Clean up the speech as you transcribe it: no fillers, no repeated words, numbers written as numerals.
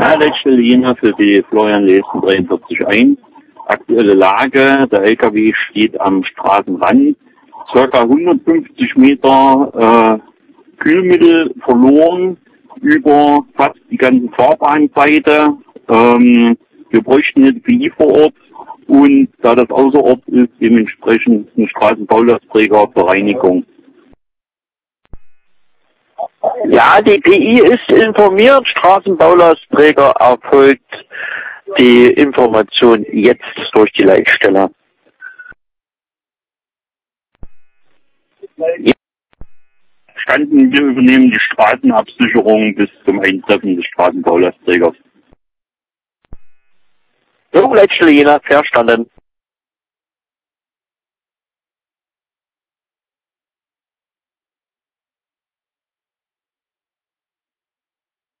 Ja, letzte Linie für die Florian Lesen 43.1. Aktuelle Lage, der LKW steht am Straßenrand, circa 150 Meter Kühlmittel verloren über fast die ganze Fahrbahnseite. Wir bräuchten eine DPI vor Ort und da das außerort ist, dementsprechend ein Straßenbaulasträger zur Reinigung. Ja, die PI ist informiert, Straßenbaulastträger erfolgt die Information jetzt durch die Leitstelle. Verstanden, wir übernehmen die Straßenabsicherung bis zum Eintreffen des Straßenbaulastträgers. So, Leitstelle Jena, verstanden.